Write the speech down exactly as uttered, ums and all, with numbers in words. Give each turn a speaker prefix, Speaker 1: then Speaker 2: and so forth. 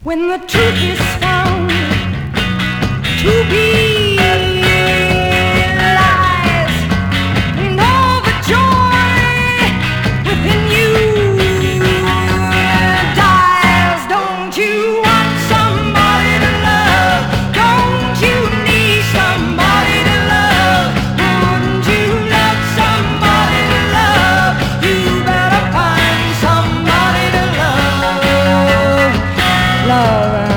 Speaker 1: When the truth is found to be lies, and all the joy within you dies. Don't you want somebody to love? Don't you need somebody to love? Wouldn't you love somebody to love? You better find somebody to love. Love.